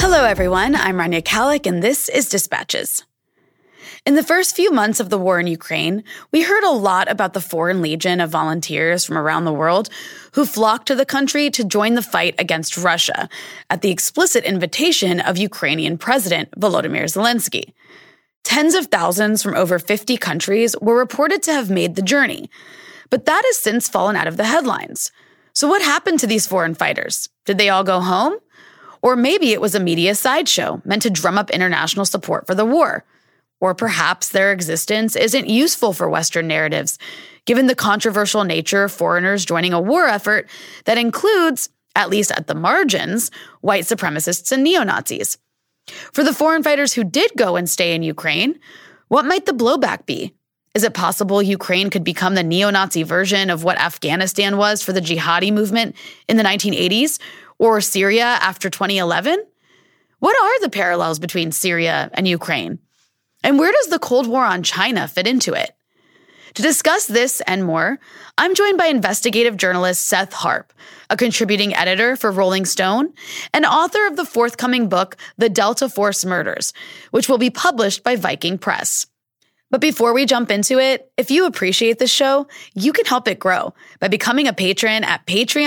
Hello, everyone. I'm Rania Khalek, and this is Dispatches. In the first few months of the war in Ukraine, we heard a lot about the Foreign Legion of volunteers from around the world who flocked to the country to join the fight against Russia at the explicit invitation of Ukrainian President Volodymyr Zelensky. Tens of thousands from over 50 countries were reported to have made the journey, but that has since fallen out of the headlines. So what happened to these foreign fighters? Did they all go home? Or maybe it was a media sideshow meant to drum up international support for the war. Or perhaps their existence isn't useful for Western narratives, given the controversial nature of foreigners joining a war effort that includes, at least at the margins, white supremacists and neo-Nazis. For the foreign fighters who did go and stay in Ukraine, what might the blowback be? Is it possible Ukraine could become the neo-Nazi version of what Afghanistan was for the jihadi movement in the 1980s, or Syria after 2011? What are the parallels between Syria and Ukraine? And where does the Cold War on China fit into it? To discuss this and more, I'm joined by investigative journalist Seth Harp, a contributing editor for Rolling Stone and author of the forthcoming book, The Delta Force Murders, which will be published by Viking Press. But before we jump into it, if you appreciate this show, you can help it grow by becoming a patron at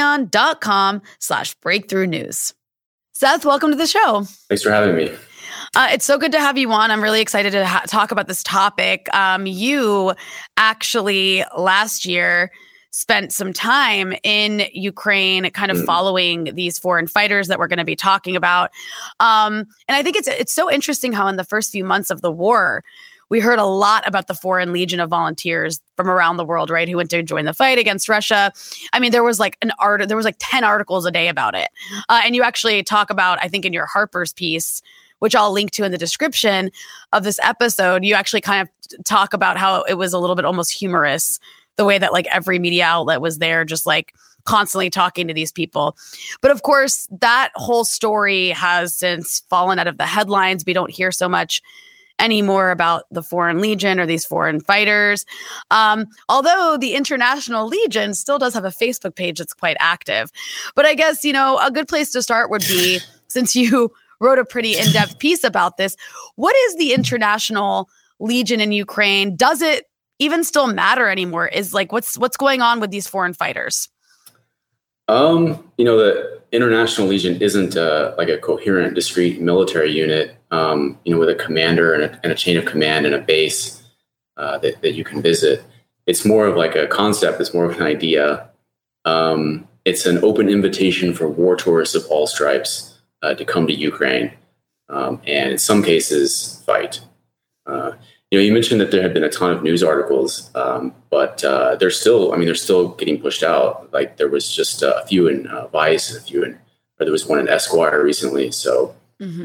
patreon.com/breakthrough news. Seth, welcome to the show. Thanks for having me. It's so good to have you on. I'm really excited to talk about this topic. You actually last year spent some time in Ukraine kind of following these foreign fighters that we're going to be talking about. And I think it's so interesting how in the first few months of the war, we heard a lot about the Foreign Legion of volunteers from around the world, right, who went to join the fight against Russia. I mean, there was like 10 articles a day about it. And you actually talk about, I think in your Harper's piece, which I'll link to in the description of this episode, you actually kind of talk about how it was a little bit almost humorous, the way that like every media outlet was there just like constantly talking to these people. But of course, that whole story has since fallen out of the headlines. We don't hear so much anymore about the Foreign Legion or these foreign fighters. Although the International Legion still does have a Facebook page that's quite active. But I guess, a good place to start would be, since you wrote a pretty in-depth piece about this, what is the International Legion in Ukraine? Does it even still matter anymore? Is like, what's going on with these foreign fighters? The International Legion isn't like a coherent, discrete military unit, with a commander and a chain of command and a base that you can visit. It's more of like a concept. It's more of an idea. It's an open invitation for war tourists of all stripes to come to Ukraine, and in some cases fight. You mentioned that there have been a ton of news articles, but they're still getting pushed out. Like there was just a few in Vice, there was one in Esquire recently. So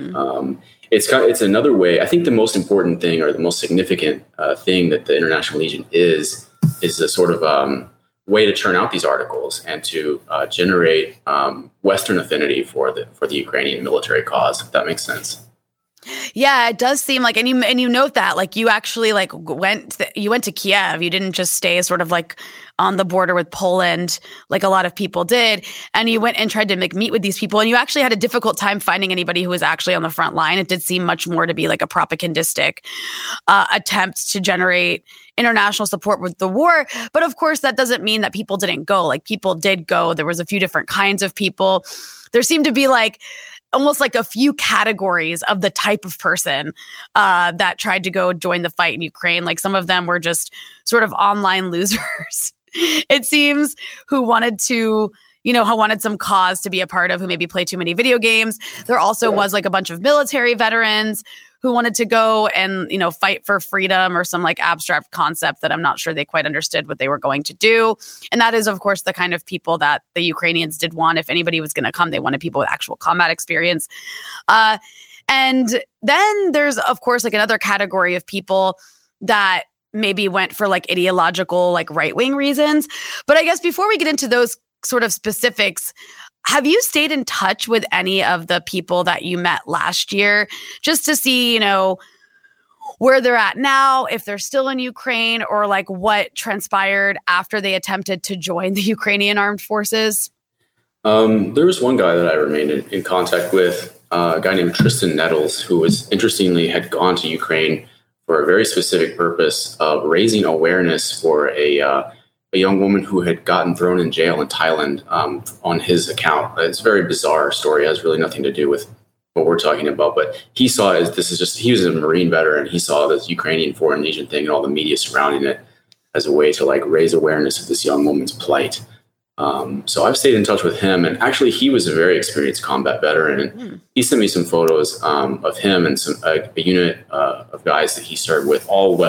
it's another way. I think the most important thing, or the most significant thing that the International Legion is a sort of way to churn out these articles and to generate Western affinity for the Ukrainian military cause, if that makes sense. Yeah, it does seem like, and you note that, like you actually like went to Kiev. You didn't just stay sort of like on the border with Poland, like a lot of people did, and you went and tried to meet with these people, and you actually had a difficult time finding anybody who was actually on the front line. It did seem much more to be like a propagandistic attempt to generate international support with the war. But of course, that doesn't mean that people didn't go. Like people did go. There was a few different kinds of people. There seemed to be like almost like a few categories of the type of person that tried to go join the fight in Ukraine. Like some of them were just sort of online losers, it seems, who wanted to, who wanted some cause to be a part of, who maybe play too many video games. There also was like a bunch of military veterans who wanted to go and, fight for freedom or some like abstract concept that I'm not sure they quite understood what they were going to do. And that is, of course, the kind of people that the Ukrainians did want. If anybody was going to come, they wanted people with actual combat experience. And then there's, of course, like another category of people that maybe went for like ideological, like right-wing reasons. But I guess before we get into those sort of specifics, have you stayed in touch with any of the people that you met last year just to see, where they're at now, if they're still in Ukraine, or like what transpired after they attempted to join the Ukrainian armed forces? There was one guy that I remained in contact with. a guy named Tristan Nettles, who was interestingly had gone to Ukraine for a very specific purpose of raising awareness for a young woman who had gotten thrown in jail in Thailand on his account. It's a very bizarre story. It has really nothing to do with what we're talking about, but he saw it as he was a Marine veteran. He saw this Ukrainian Foreign Legion thing and all the media surrounding it as a way to like raise awareness of this young woman's plight. So I've stayed in touch with him, and actually he was a very experienced combat veteran, and he sent me some photos of him and a unit of guys that he served with, all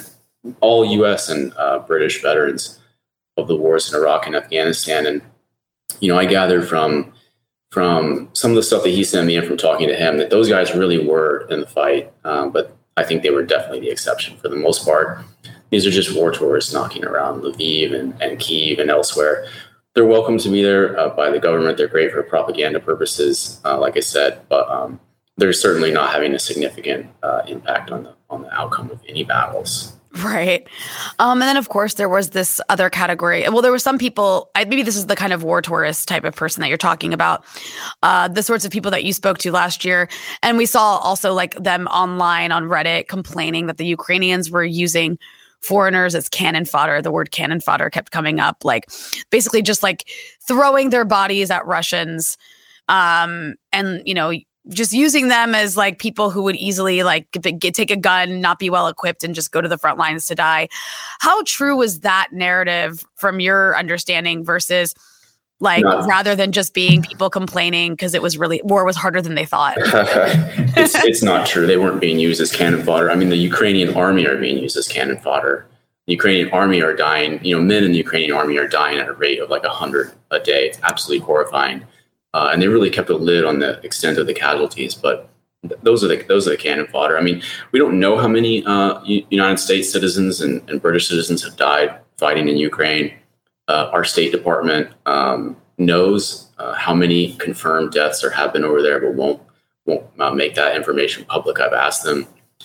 U.S. and British veterans of the wars in Iraq and Afghanistan. And I gathered from some of the stuff that he sent me and from talking to him that those guys really were in the fight, but I think they were definitely the exception. For the most part, these are just war tourists knocking around Lviv and Kyiv and elsewhere. They're welcome to be there by the government. They're great for propaganda purposes, like I said, but they're certainly not having a significant impact on the outcome of any battles. Right. And then, of course, there was this other category. Well, there were some people, maybe this is the kind of war tourist type of person that you're talking about, the sorts of people that you spoke to last year. And we saw also like them online on Reddit complaining that the Ukrainians were using foreigners as cannon fodder. The word cannon fodder kept coming up, like basically just like throwing their bodies at Russians, and just using them as like people who would easily like take a gun, not be well equipped, and just go to the front lines to die. How true was that narrative from your understanding versus like rather than just being people complaining because war was harder than they thought? It's not true. They weren't being used as cannon fodder. I mean, the Ukrainian army are being used as cannon fodder. The Ukrainian army are dying. Men in the Ukrainian army are dying at a rate of like 100 a day. It's absolutely horrifying. And they really kept a lid on the extent of the casualties. But those are the cannon fodder. I mean, we don't know how many United States citizens and British citizens have died fighting in Ukraine. Our State Department knows how many confirmed deaths there have been over there, but won't make that information public. I've asked them.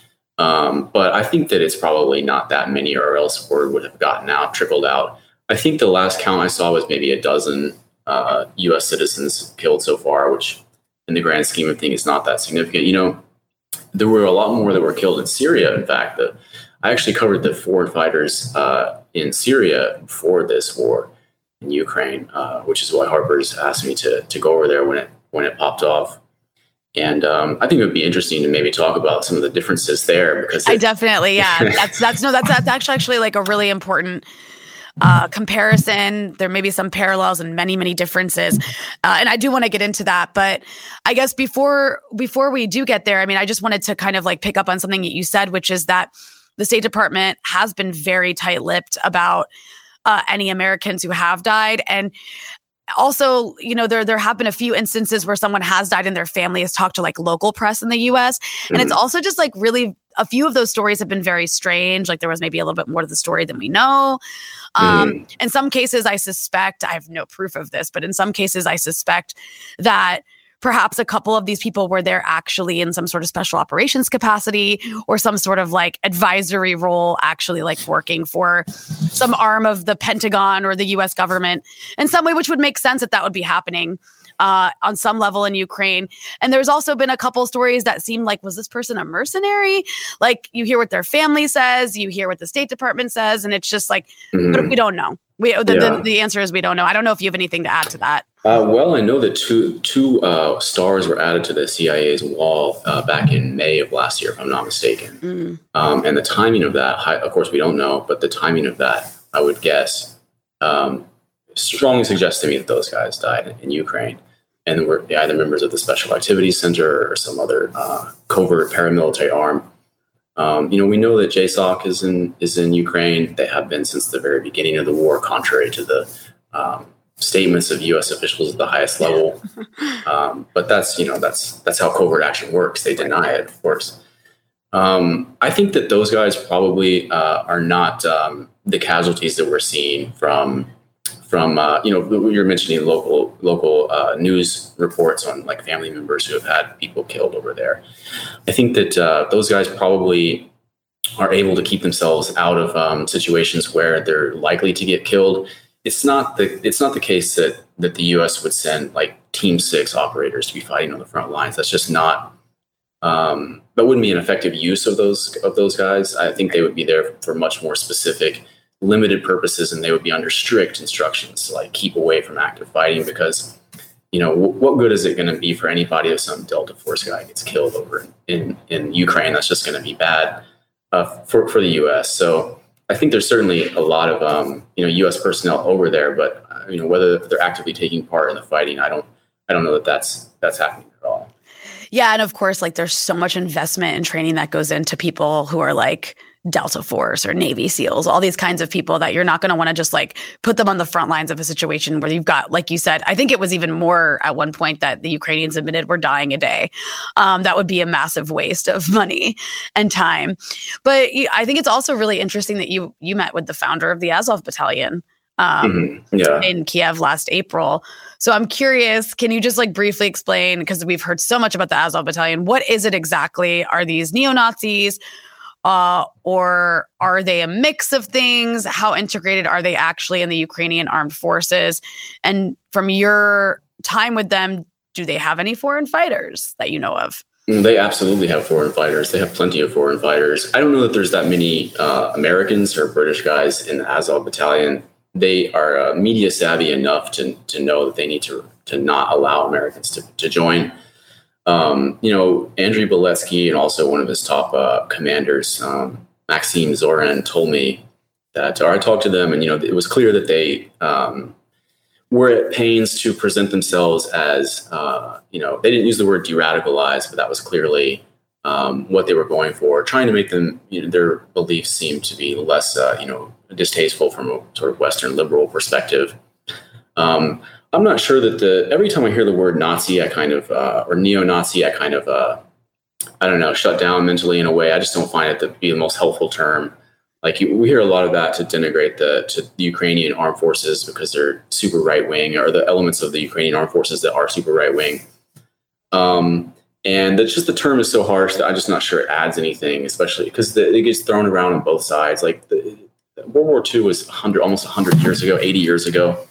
But I think that it's probably not that many, or else word would have trickled out. I think the last count I saw was maybe a dozen U.S. citizens killed so far, which in the grand scheme of things is not that significant. There were a lot more that were killed in Syria. In fact, I actually covered the foreign fighters in Syria before this war in Ukraine, which is why Harper's asked me to go over there when it popped off. And I think it would be interesting to maybe talk about some of the differences there, because I definitely, yeah, that's actually like a really important comparison. There may be some parallels and many, many differences. And I do want to get into that. But I guess before we do get there, I mean, I just wanted to kind of like pick up on something that you said, which is that the State Department has been very tight-lipped about any Americans who have died. And also, there have been a few instances where someone has died and their family has talked to like local press in the US. And it's also just like really, a few of those stories have been very strange. Like there was maybe a little bit more to the story than we know. In some cases, I suspect, I have no proof of this, but in some cases, I suspect that perhaps a couple of these people were there actually in some sort of special operations capacity or some sort of like advisory role, actually like working for some arm of the Pentagon or the US government in some way, which would make sense that would be happening on some level in Ukraine. And there's also been a couple stories that seem like, was this person a mercenary? Like you hear what their family says, you hear what the State Department says, and it's just like, but we don't know. The answer is we don't know. I don't know if you have anything to add to that. Well, I know that two stars were added to the CIA's wall back in May of last year, if I'm not mistaken. And the timing of that, of course, we don't know, but the timing of that, I would guess, strongly suggests to me that those guys died in Ukraine and were either members of the Special Activities Center or some other covert paramilitary arm. We know that JSOC is in Ukraine. They have been since the very beginning of the war, contrary to the statements of U.S. officials at the highest level. But that's how covert action works. They deny it, of course. I think that those guys probably are not the casualties that we're seeing from you're mentioning local news reports on like family members who have had people killed over there. I think that those guys probably are able to keep themselves out of situations where they're likely to get killed it's not the case that the U.S. would send like Team 6 operators to be fighting on the front lines. That's just not. That wouldn't be an effective use of those guys. I think they would be there for much more specific, limited purposes, and they would be under strict instructions to like keep away from active fighting because, what good is it going to be for anybody if some Delta Force guy gets killed over in Ukraine? That's just going to be bad for the U.S. So I think there's certainly a lot of U.S. personnel over there, but whether they're actively taking part in the fighting, I don't know that that's happening at all. Yeah, and of course, like there's so much investment and training that goes into people who are like Delta Force or Navy SEALs, all these kinds of people that you're not going to want to just like put them on the front lines of a situation where you've got, like you said, I think it was even more at one point that the Ukrainians admitted were dying a day. That would be a massive waste of money and time. But I think it's also really interesting that you met with the founder of the Azov Battalion in Kiev last April. So I'm curious, can you just like briefly explain, because we've heard so much about the Azov Battalion, what is it exactly? Are these neo-Nazis? Or are they a mix of things? How integrated are they actually in the Ukrainian armed forces? And from your time with them, do they have any foreign fighters that you know of? They absolutely have foreign fighters. They have plenty of foreign fighters. I don't know that there's that many Americans or British guys in the Azov Battalion. They are media savvy enough to know that they need to not allow Americans to join. Andriy Beletsky and also one of his top commanders, Maxim Zorin, told me that, or I talked to them, and it was clear that they were at pains to present themselves as, they didn't use the word de-radicalized, but that was clearly what they were going for, trying to make them, their beliefs seem to be less, distasteful from a sort of Western liberal perspective. I'm not sure that every time I hear the word Nazi, I kind of, or neo-Nazi, I kind of, shut down mentally in a way. I just don't find it to be the most helpful term. Like we hear a lot of that to denigrate the Ukrainian armed forces because they're super right wing, or the elements of the Ukrainian armed forces that are super right wing. And that's just, the term is so harsh that I'm just not sure it adds anything, especially because it gets thrown around on both sides. Like World War II was almost 100 years ago, 80 years ago.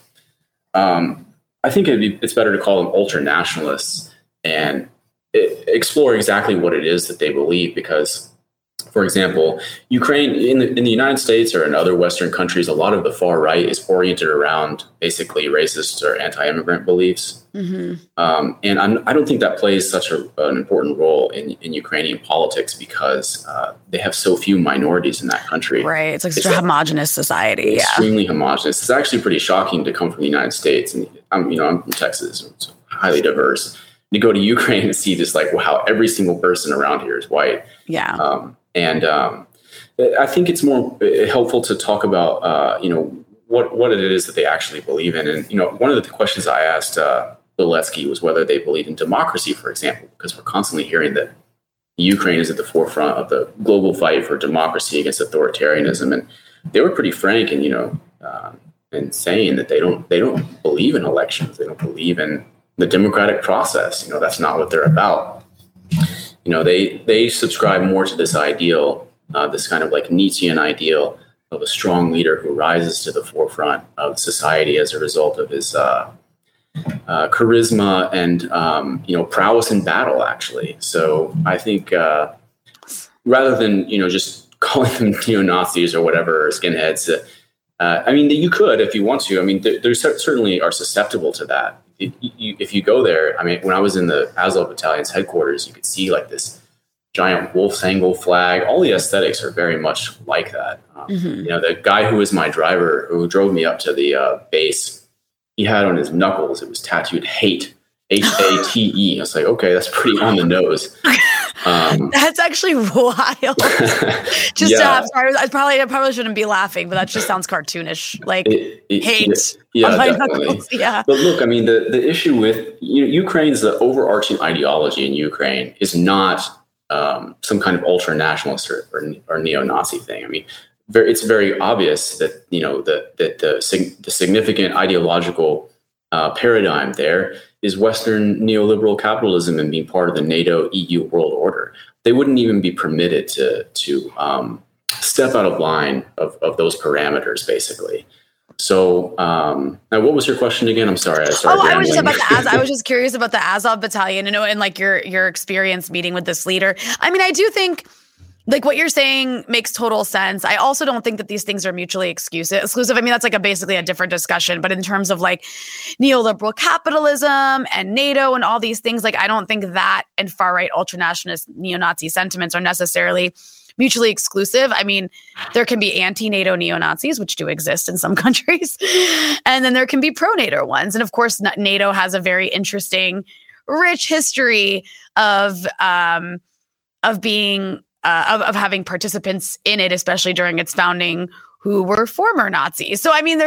I think it's better to call them ultra-nationalists and explore exactly what it is that they believe. Because, for example, Ukraine in the United States or in other Western countries, a lot of the far right is oriented around basically racist or anti-immigrant beliefs. Mm-hmm. And I don't think that plays such an important role in Ukrainian politics because they have so few minorities in that country. Right. It's like such a homogenous society. Extremely homogenous. It's actually pretty shocking to come from the United States. And I'm from Texas. It's highly diverse. You go to Ukraine and see just like, wow, every single person around here is white. Yeah. I think it's more helpful to talk about, what it is that they actually believe in. And, one of the questions I asked Beletsky was whether they believe in democracy, for example, because we're constantly hearing that Ukraine is at the forefront of the global fight for democracy against authoritarianism. And they were pretty frank and, and saying that they don't believe in elections. They don't believe in the democratic process. That's not what they're about. They subscribe more to this ideal, this kind of like Nietzschean ideal of a strong leader who rises to the forefront of society as a result of his charisma and prowess in battle, actually. So I think rather than just calling them neo-Nazis or whatever, or skinheads, you could if you want to. They certainly are susceptible to that. If you go there, when I was in the Azov Battalion's headquarters, you could see like this giant wolf's angle flag. All the aesthetics are very much like that. The guy who was my driver, who drove me up to the base, he had on his knuckles, it was tattooed HATE, HATE. I was like, okay, that's pretty on the nose. That's actually wild. Just to have, sorry, I probably shouldn't be laughing, but that just sounds cartoonish. Like hate. Yeah, definitely. Yeah. But look, the issue with Ukraine's, the overarching ideology in Ukraine is not some kind of ultra-nationalist or neo-Nazi thing. It's very obvious that the significant ideological paradigm there is Western neoliberal capitalism and being part of the NATO EU world order. They wouldn't even be permitted to step out of line of those parameters, basically. So, now what was your question again? I'm sorry. I was just about I was just curious about the Azov battalion, and like your experience meeting with this leader. I mean, I do think like what you're saying makes total sense. I also don't think that these things are mutually exclusive. I mean, that's like basically a different discussion. But in terms of like neoliberal capitalism and NATO and all these things, like I don't think that and far right ultranationalist neo-Nazi sentiments are necessarily mutually exclusive. I mean, there can be anti-NATO neo-Nazis, which do exist in some countries, and then there can be pro-NATO ones. And of course, NATO has a very interesting, rich history of being of having participants in it, especially during its founding, who were former Nazis. So I mean,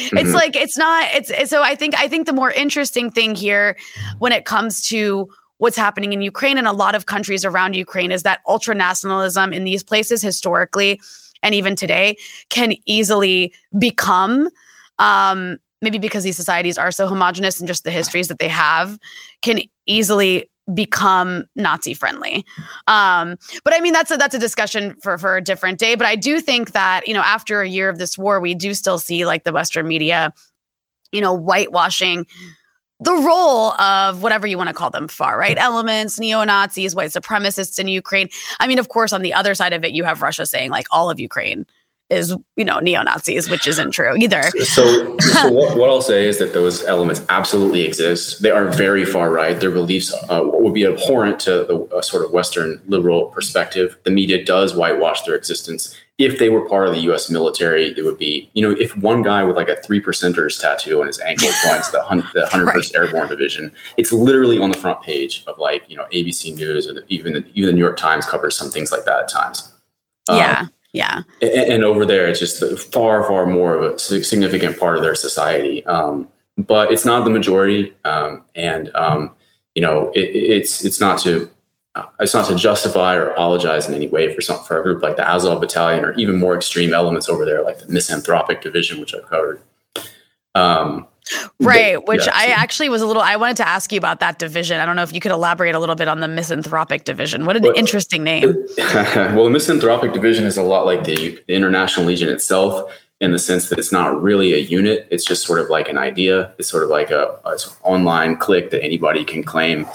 so I think the more interesting thing here when it comes to what's happening in Ukraine and a lot of countries around Ukraine is that ultranationalism in these places historically and even today can easily become, maybe because these societies are so homogenous and just the histories that they have, can easily become Nazi friendly. But I mean, that's a discussion for a different day. But I do think that, after a year of this war, we do still see like the Western media, whitewashing the role of whatever you want to call them, far right elements, neo-Nazis, white supremacists in Ukraine. I mean, of course, on the other side of it, you have Russia saying like all of Ukraine is, neo-Nazis, which isn't true either. So what I'll say is that those elements absolutely exist. They are very far right. Their beliefs would be abhorrent to the sort of Western liberal perspective. The media does whitewash their existence. If they were part of the U.S. military, it would be, if one guy with like a 3%ers tattoo on his ankle joins the 101st right. Airborne Division, it's literally on the front page of like, ABC News, or even the New York Times covers some things like that at times. Yeah. And over there, it's just far, far more of a significant part of their society. But it's not the majority. It's not to justify or apologize in any way for a group like the Azov Battalion or even more extreme elements over there, like the Misanthropic Division, which I've covered. I actually was I wanted to ask you about that division. I don't know if you could elaborate a little bit on the Misanthropic Division. What an interesting name. Well, the Misanthropic Division is a lot like the International Legion itself, in the sense that it's not really a unit. It's just sort of like an idea. It's sort of like an online clique that anybody can claim.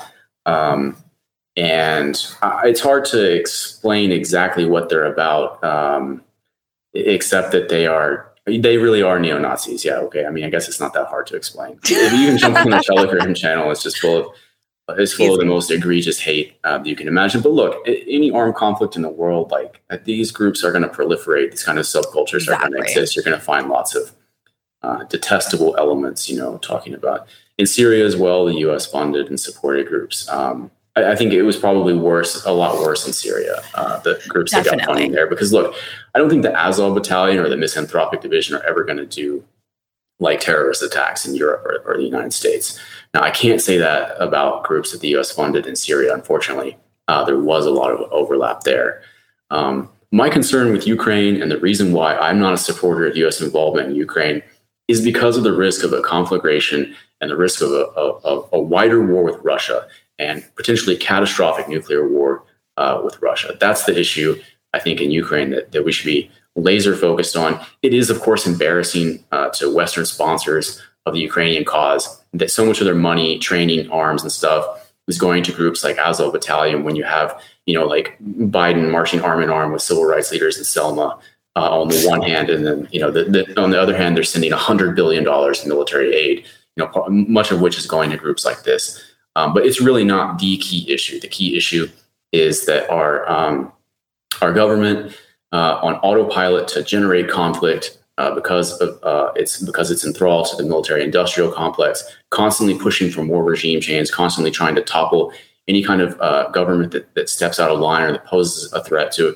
And it's hard to explain exactly what they're about, except that they really are neo-Nazis. Yeah, okay. I mean, I guess it's not that hard to explain. If you can jump on the Telegram channel, it's just full of the most egregious hate that you can imagine. But look, any armed conflict in the world, like these groups are going to proliferate. These kind of subcultures are going to exist. You're going to find lots of detestable elements, talking about in Syria as well, the U.S. funded and supported groups. I think it was probably a lot worse in Syria, the groups that got funding there. Because look, I don't think the Azov Battalion or the Misanthropic Division are ever going to do like terrorist attacks in Europe or the United States. Now, I can't say that about groups that the U.S. funded in Syria, unfortunately. There was a lot of overlap there. My concern with Ukraine and the reason why I'm not a supporter of U.S. involvement in Ukraine is because of the risk of a conflagration and the risk of a wider war with Russia and potentially catastrophic nuclear war with Russia. That's the issue, I think, in Ukraine that we should be laser focused on. It is, of course, embarrassing to Western sponsors of the Ukrainian cause that so much of their money, training, arms, and stuff is going to groups like Azov Battalion when you have, like Biden marching arm in arm with civil rights leaders in Selma on the one hand, and then, on the other hand, they're sending $100 billion in military aid, much of which is going to groups like this. But it's really not the key issue. The key issue is that our government on autopilot to generate conflict because it's enthralled to the military-industrial complex, constantly pushing for more regime change, constantly trying to topple any kind of government that steps out of line or that poses a threat to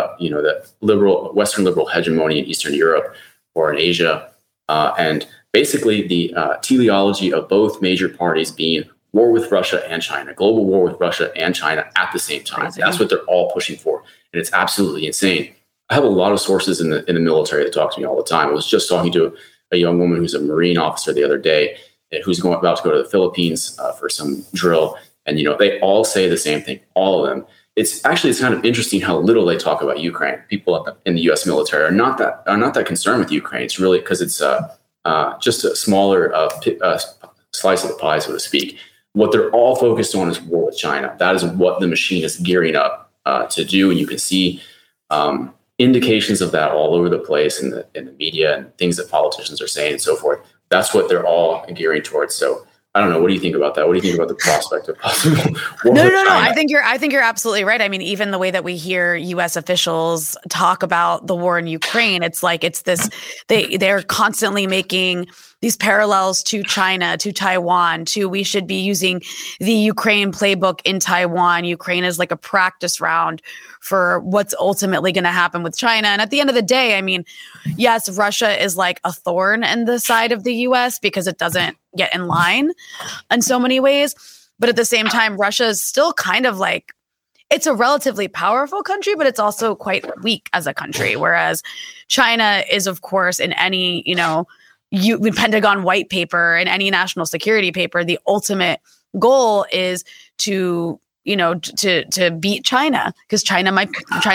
the Western liberal hegemony in Eastern Europe or in Asia, and basically the teleology of both major parties being war with Russia and China, global war with Russia and China at the same time. Crazy. That's what they're all pushing for. And it's absolutely insane. I have a lot of sources in the military that talk to me all the time. I was just talking to a young woman who's a Marine officer the other day who's about to go to the Philippines for some drill. And, they all say the same thing. All of them it's kind of interesting how little they talk about Ukraine. People in the U.S. military are not that concerned with Ukraine. It's really because it's just a smaller slice of the pie, so to speak. What they're all focused on is war with China. That is what the machine is gearing up to do, and you can see indications of that all over the place in the media and things that politicians are saying and so forth. That's what they're all gearing towards. So I don't know. What do you think about that? What do you think about the prospect of possible war with China? I think you're absolutely right. I mean, even the way that we hear U.S. officials talk about the war in Ukraine, it's like they're constantly making these parallels to China, to Taiwan, to we should be using the Ukraine playbook in Taiwan. Ukraine is like a practice round for what's ultimately going to happen with China. And at the end of the day, I mean, yes, Russia is like a thorn in the side of the U.S. because it doesn't get in line in so many ways. But at the same time, Russia is still kind of like, it's a relatively powerful country, but it's also quite weak as a country. Whereas China is, of course, in any, Pentagon white paper and any national security paper, the ultimate goal is to beat China, because China might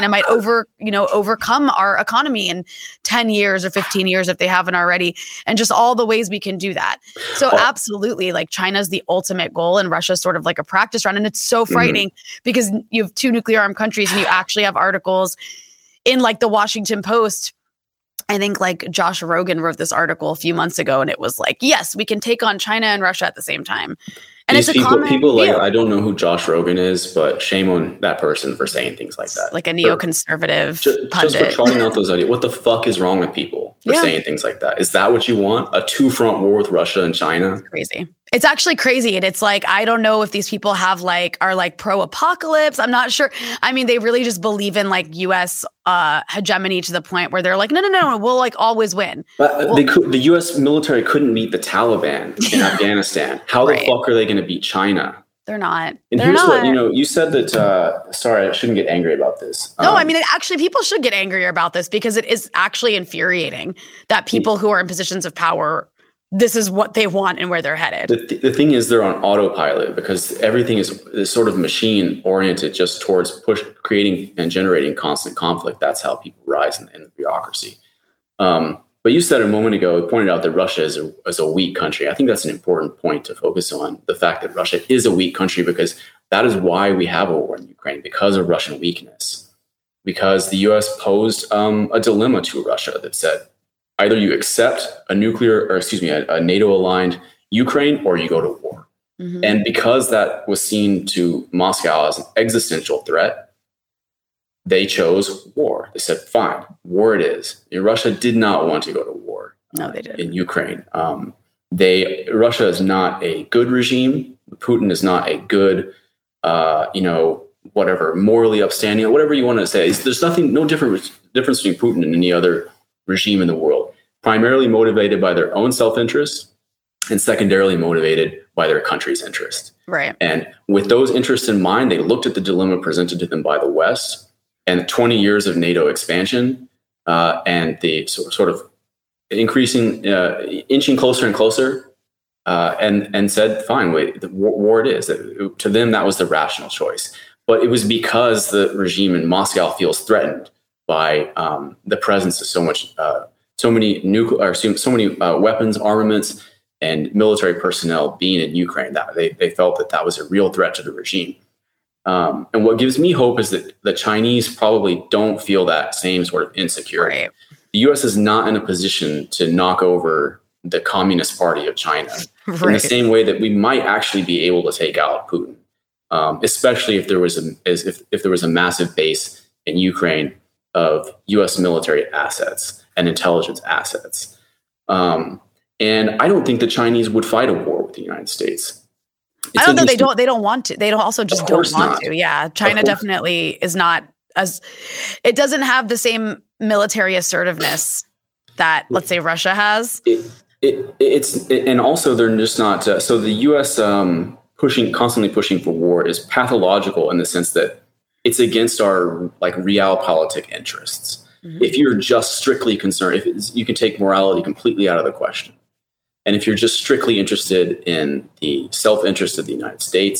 overcome our economy in 10 years or 15 years if they haven't already, and just all the ways we can do that. So absolutely, like China's the ultimate goal and Russia's sort of like a practice run. And it's so frightening because you have two nuclear armed countries and you actually have articles in like the Washington Post. I think like Josh Rogan wrote this article a few months ago and it was like, yes, we can take on China and Russia at the same time. And These it's a common people view. like, I don't know who Josh Rogan is, but shame on that person for saying things like that. Like a neoconservative pundit. Just for trying out those ideas. What the fuck is wrong with people for saying things like that? Is that what you want? A two-front war with Russia and China? It's crazy. It's actually crazy. And it's like, I don't know if these people are pro-apocalypse. I'm not sure. I mean, they really just believe in like U.S. hegemony to the point where they're like, no, we'll like always win. The U.S. military couldn't beat the Taliban in Afghanistan. How the fuck are they going to beat China? They're not. And They're here's not. what, you said that, sorry, I shouldn't get angry about this. No, I mean, actually, people should get angrier about this because it is actually infuriating that people who are in positions of power, this is what they want and where they're headed. The thing is they're on autopilot because everything is sort of machine oriented just towards creating and generating constant conflict. That's how people rise in the bureaucracy. But you said a moment ago, you pointed out that Russia is a weak country. I think that's an important point to focus on, the fact that Russia is a weak country, because that is why we have a war in Ukraine, because of Russian weakness. Because the U.S. posed a dilemma to Russia that said, either you accept a NATO-aligned Ukraine or you go to war. Mm-hmm. And because that was seen to Moscow as an existential threat, they chose war. They said, fine, war it is. And Russia did not want to go to war. No, they didn't. In Ukraine. Russia is not a good regime. Putin is not a good, morally upstanding, whatever you want to say. There's no difference between Putin and any other regime in the world. Primarily motivated by their own self-interest and secondarily motivated by their country's interest. Right. And with those interests in mind, they looked at the dilemma presented to them by the West and 20 years of NATO expansion and the sort of inching closer and closer, and said, fine, wait, the war it is. To them, that was the rational choice. But it was because the regime in Moscow feels threatened by the presence of so many weapons, armaments, and military personnel being in Ukraine, that they felt that was a real threat to the regime. And what gives me hope is that the Chinese probably don't feel that same sort of insecurity. Right. The U.S. is not in a position to knock over the Communist Party of China in the same way that we might actually be able to take out Putin, especially if there was a massive base in Ukraine of U.S. military assets and intelligence assets. And I don't think the Chinese would fight a war with the United States. I don't think they don't want to. They don't want to. Yeah. China definitely is not it doesn't have the same military assertiveness that, let's say, Russia has. And also they're just not, so the U.S. constantly pushing for war is pathological in the sense that it's against our realpolitik interests. Mm-hmm. If you're just strictly concerned, you can take morality completely out of the question. And if you're just strictly interested in the self-interest of the United States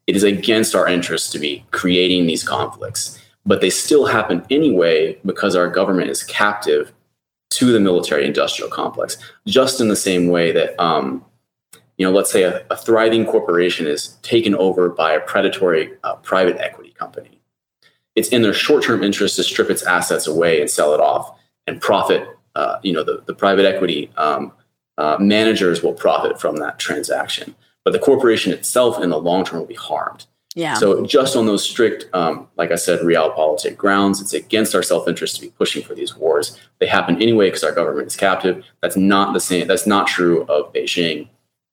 it is against our interests to be creating these conflicts. But they still happen anyway because our government is captive to the military industrial complex, just in the same way that, let's say a thriving corporation is taken over by a predatory private equity company. It's in their short-term interest to strip its assets away and sell it off and profit. The private equity managers will profit from that transaction, but the corporation itself in the long term will be harmed. Yeah. So just on those strict, like I said, realpolitik grounds, it's against our self-interest to be pushing for these wars. They happen anyway because our government is captive. That's not the same. That's not true of Beijing.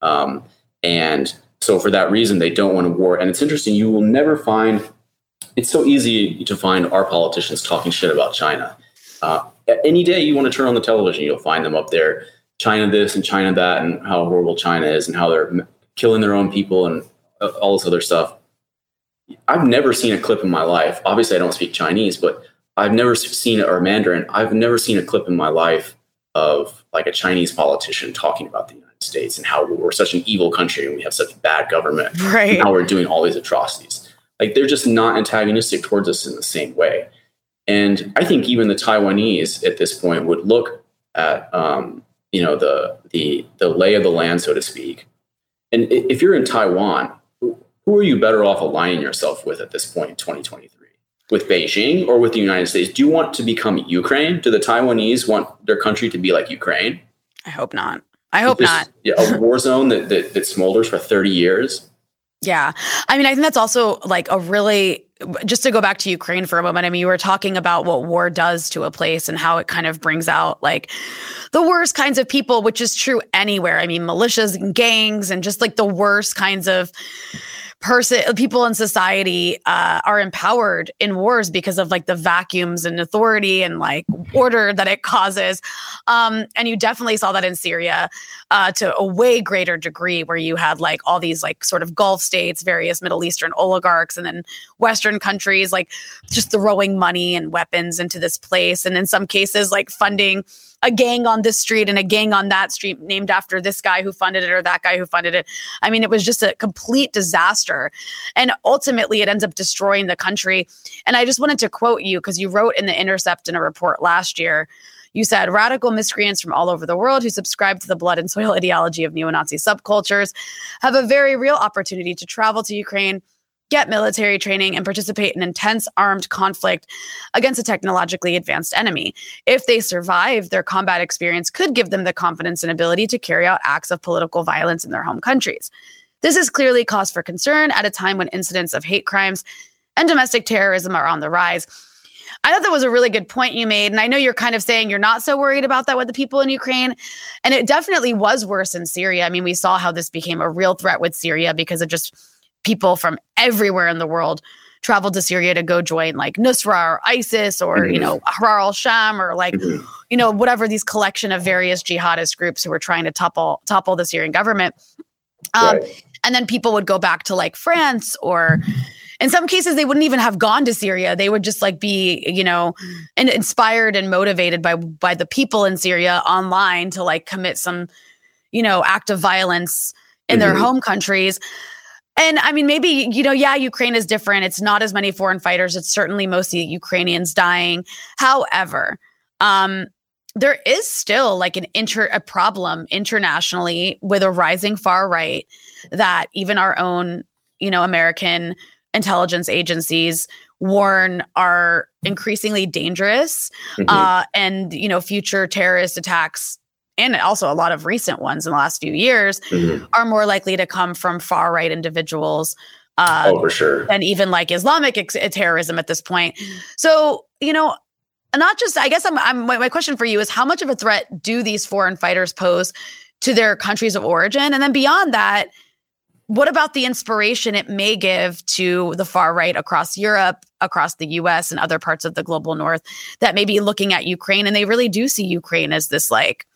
And so for that reason, they don't want a war. And it's interesting. You will never find, it's so easy to find our politicians talking shit about China. Any day you want to turn on the television, you'll find them up there, China this and China that, and how horrible China is and how they're killing their own people and all this other stuff. I've never seen a clip in my life. Obviously, I don't speak Chinese, but I've never seen it, or Mandarin. I've never seen a clip in my life of like a Chinese politician talking about the United States and how we're such an evil country and we have such bad government, right? And how we're doing all these atrocities. Like they're just not antagonistic towards us in the same way. And I think even the Taiwanese at this point would look at the lay of the land, so to speak. And if you're in Taiwan, who are you better off aligning yourself with at this point in 2023? With Beijing or with the United States? Do you want to become Ukraine? Do the Taiwanese want their country to be like Ukraine? I hope not. I hope not. A war zone that smolders for 30 years. Yeah. I mean, I think that's also like a really, just to go back to Ukraine for a moment. I mean, you were talking about what war does to a place and how it kind of brings out like the worst kinds of people, which is true anywhere. I mean, militias and gangs and just like the worst kinds of people in society are empowered in wars because of like the vacuums and authority and like order that it causes. And you definitely saw that in Syria to a way greater degree, where you had like all these like sort of Gulf states, various Middle Eastern oligarchs, and then Western countries like just throwing money and weapons into this place. And in some cases, like funding a gang on this street and a gang on that street named after this guy who funded it or that guy who funded it. I mean, it was just a complete disaster. And ultimately, it ends up destroying the country. And I just wanted to quote you because you wrote in The Intercept in a report last year, you said, radical miscreants from all over the world who subscribe to the blood and soil ideology of neo-Nazi subcultures have a very real opportunity to travel to Ukraine, get military training, and participate in intense armed conflict against a technologically advanced enemy. If they survive, their combat experience could give them the confidence and ability to carry out acts of political violence in their home countries. This is clearly cause for concern at a time when incidents of hate crimes and domestic terrorism are on the rise. I thought that was a really good point you made. And I know you're kind of saying you're not so worried about that with the people in Ukraine. And it definitely was worse in Syria. I mean, we saw how this became a real threat with Syria because of just people from everywhere in the world traveled to Syria to go join like Nusra or ISIS or, Ahrar al-Sham or like, whatever these collection of various jihadist groups who were trying to topple the Syrian government. Right. And then people would go back to like France, or in some cases, they wouldn't even have gone to Syria. They would just like be, and inspired and motivated by the people in Syria online to like commit some, act of violence in their home countries. And I mean, maybe, Ukraine is different. It's not as many foreign fighters. It's certainly mostly Ukrainians dying. However, there is still like a problem internationally with a rising far right that even our own, American intelligence agencies warn are increasingly dangerous. And, future terrorist attacks, and also a lot of recent ones in the last few years, are more likely to come from far right individuals. For sure. And even like Islamic terrorism at this point. So, not just, I guess my question for you is, how much of a threat do these foreign fighters pose to their countries of origin? And then beyond that, what about the inspiration it may give to the far right across Europe, across the US and other parts of the global north that may be looking at Ukraine and they really do see Ukraine as this like,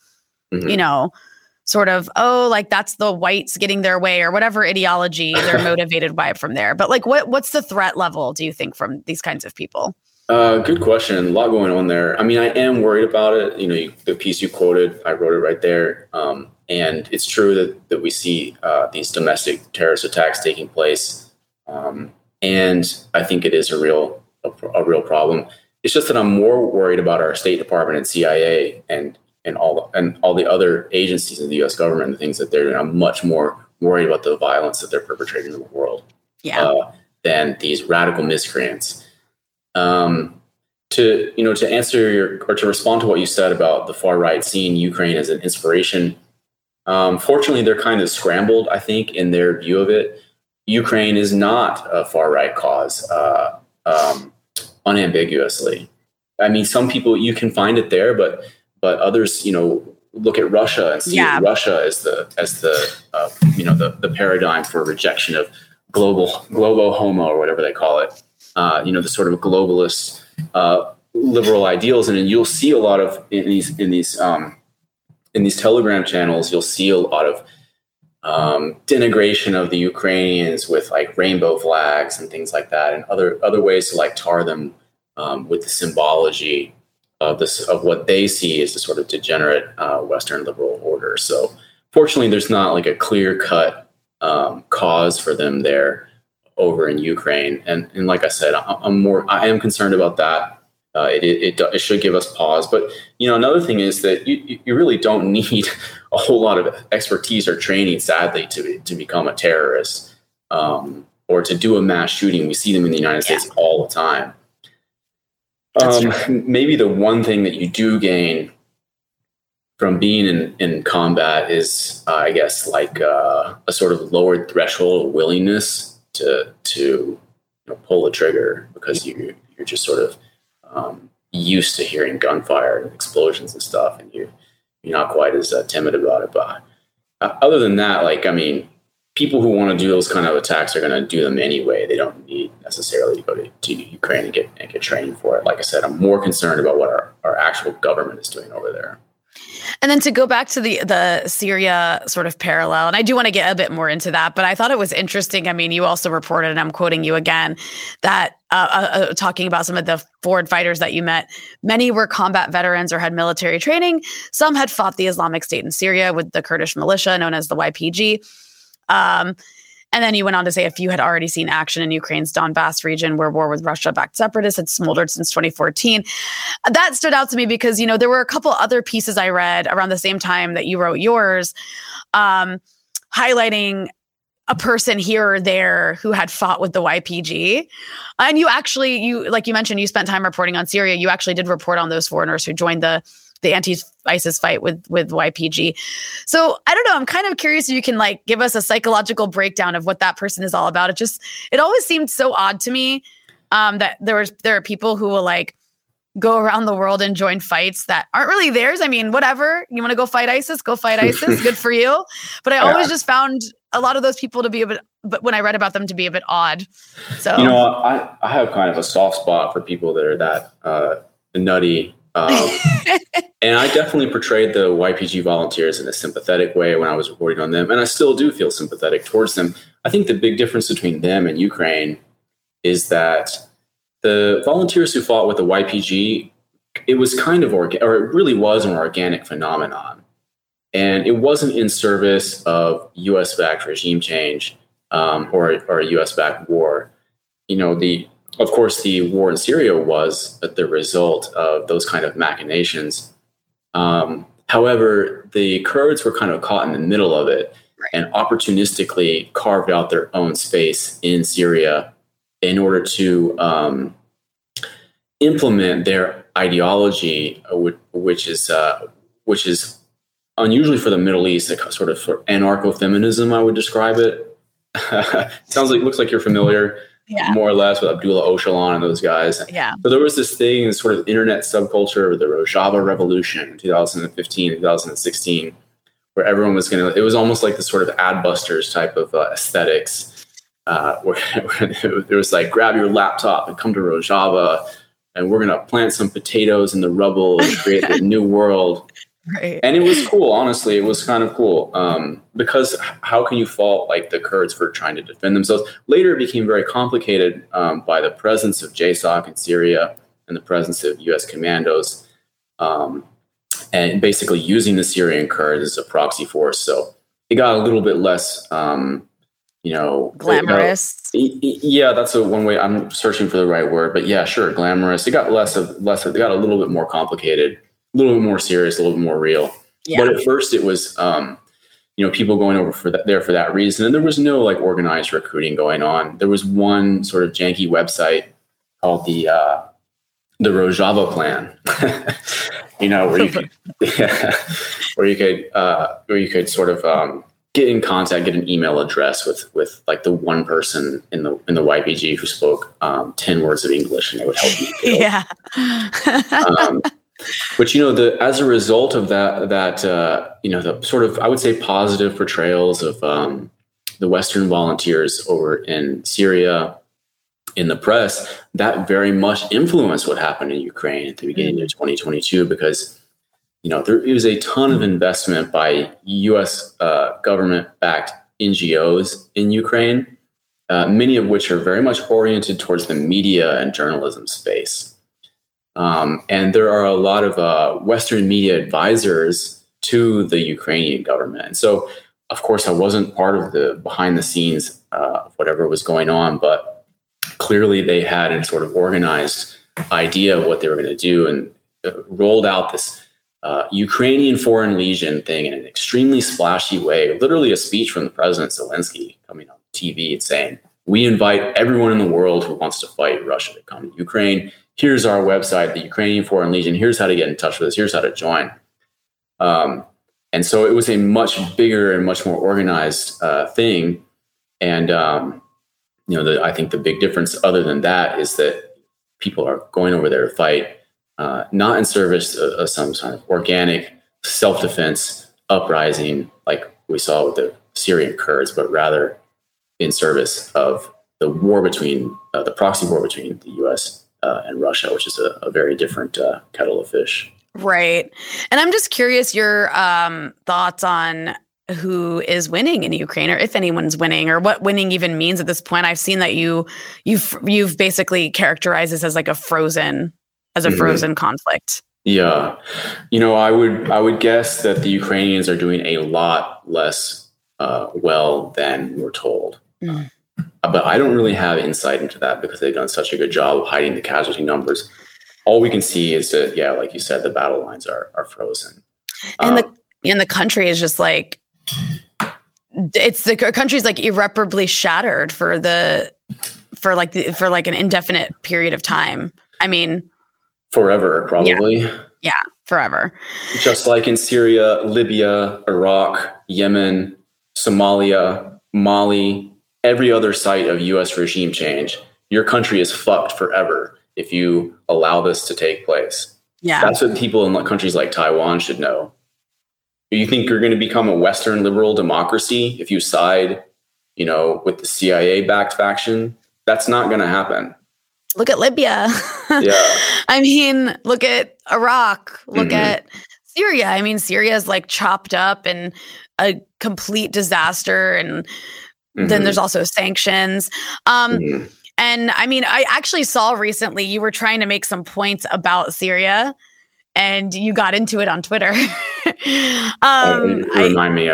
sort of, like that's the whites getting their way or whatever ideology they're motivated by from there. But like, what's the threat level, do you think, from these kinds of people? Good question. A lot going on there. I mean, I am worried about it. The piece you quoted, I wrote it right there. And it's true that we see these domestic terrorist attacks taking place And I think it is a real problem. It's just that I'm more worried about our State Department and CIA and all the other agencies of the U.S. government and the things that they're doing. I'm much more worried about the violence that they're perpetrating in the world than these radical miscreants. To answer or to respond to what you said about the far right seeing Ukraine as an inspiration, fortunately, they're kind of scrambled, I think, in their view of it. Ukraine is not a far right cause, unambiguously. I mean, some people, you can find it there, but others, look at Russia and see Russia as the paradigm for rejection of globo homo, or whatever they call it. The sort of globalist liberal ideals, and then you'll see a lot of in these Telegram channels, you'll see a lot of denigration of the Ukrainians with like rainbow flags and things like that, and other ways to like tar them with the symbology of what they see as the sort of degenerate Western liberal order. So fortunately, there's not like a clear-cut cause for them there over in Ukraine. And like I said, I am concerned about that. It should give us pause. But, another thing is that you really don't need a whole lot of expertise or training, sadly, to become a terrorist or to do a mass shooting. We see them in the United States all the time. Maybe the one thing that you do gain from being in combat is, I guess, like a sort of lowered threshold of willingness to pull the trigger, because you're just sort of used to hearing gunfire and explosions and stuff, and you're not quite as timid about it. But other than that, people who want to do those kind of attacks are going to do them anyway. They don't need necessarily to go to Ukraine and get training for it. Like I said, I'm more concerned about what our actual government is doing over there. And then to go back to the Syria sort of parallel, and I do want to get a bit more into that, but I thought it was interesting. I mean, you also reported, and I'm quoting you again, that talking about some of the foreign fighters that you met, many were combat veterans or had military training. Some had fought the Islamic State in Syria with the Kurdish militia known as the YPG. And then you went on to say a few had already seen action in Ukraine's Donbass region, where war with Russia-backed separatists had smoldered since 2014. That stood out to me because, there were a couple other pieces I read around the same time that you wrote yours, highlighting a person here or there who had fought with the YPG. And like you mentioned, you spent time reporting on Syria. You actually did report on those foreigners who joined the anti-ISIS fight with YPG. So I don't know. I'm kind of curious if you can give us a psychological breakdown of what that person is all about. It always seemed so odd to me that there are people who will go around the world and join fights that aren't really theirs. I mean, whatever. You want to go fight ISIS? Go fight ISIS. Good for you. But I always just found a lot of those people to be but when I read about them, to be a bit odd. So I have kind of a soft spot for people that are that nutty. And I definitely portrayed the YPG volunteers in a sympathetic way when I was reporting on them. And I still do feel sympathetic towards them. I think the big difference between them and Ukraine is that the volunteers who fought with the YPG, it was kind of it really was an organic phenomenon. And it wasn't in service of US-backed regime change or a US-backed war. Of course, the war in Syria was the result of those kind of machinations. However, the Kurds were kind of caught in the middle of it and opportunistically carved out their own space in Syria in order to implement their ideology, which is unusually for the Middle East, a sort of anarcho-feminism, I would describe it. Looks like you're familiar. Yeah. More or less with Abdullah Öcalan and those guys. Yeah. So there was this thing, this sort of internet subculture of the Rojava Revolution in 2015, 2016, where everyone was it was almost like this sort of Adbusters type of aesthetics, where there was grab your laptop and come to Rojava, and we're going to plant some potatoes in the rubble and create the new world. Right. And it was cool, honestly. It was kind of cool because how can you fault the Kurds for trying to defend themselves? Later, it became very complicated by the presence of JSOC in Syria and the presence of U.S. commandos and basically using the Syrian Kurds as a proxy force. So it got a little bit less Glamorous. Yeah, that's one way. I'm searching for the right word, but yeah, sure, glamorous. It got less of. It got a little bit more complicated, a little bit more serious, a little bit more real. Yeah. But at first, it was people going over for that reason, and there was no like organized recruiting going on. There was one sort of janky website called the Rojava Plan, where you could, where you could sort of get in contact, get an email address with like the one person in the YPG who spoke 10 words of English, and they would help you. Yeah. But as a result of that, the sort of, I would say, positive portrayals of the Western volunteers over in Syria in the press, that very much influenced what happened in Ukraine at the beginning of 2022, because there is a ton of investment by U.S. Government-backed NGOs in Ukraine, many of which are very much oriented towards the media and journalism space. And there are a lot of Western media advisors to the Ukrainian government. And so, of course, I wasn't part of the behind the scenes of whatever was going on, but clearly they had a sort of organized idea of what they were going to do, and rolled out this Ukrainian Foreign Legion thing in an extremely splashy way, literally a speech from the President Zelensky coming on TV and saying, "We invite everyone in the world who wants to fight Russia to come to Ukraine. Here's our website, the Ukrainian Foreign Legion. Here's how to get in touch with us. Here's how to join." And so it was a much bigger and much more organized thing. And, I think the big difference other than that is that people are going over there to fight, not in service of some kind of organic self-defense uprising like we saw with the Syrian Kurds, but rather in service of the war between the proxy war between the U.S. And Russia, which is a very different kettle of fish. Right. And I'm just curious your thoughts on who is winning in Ukraine, or if anyone's winning, or what winning even means at this point. I've seen that you've basically characterized this as like a frozen conflict. Yeah. I would guess that the Ukrainians are doing a lot less well than we're told. Mm. But I don't really have insight into that because they've done such a good job of hiding the casualty numbers. All we can see is that, yeah, like you said, the battle lines are frozen. And the country is just like, the country's like irreparably shattered for an indefinite period of time. I mean, forever, probably. Yeah, forever. Just like in Syria, Libya, Iraq, Yemen, Somalia, Mali, every other site of U.S. regime change, your country is fucked forever if you allow this to take place. Yeah. That's what people in countries like Taiwan should know. You think you're going to become a Western liberal democracy if you side, with the CIA-backed faction? That's not going to happen. Look at Libya. Yeah. I mean, look at Iraq. Look at Syria. I mean, Syria is like chopped up and a complete disaster. And then there's also sanctions. And I mean, I actually saw recently you were trying to make some points about Syria, and you got into it on Twitter. Remind me.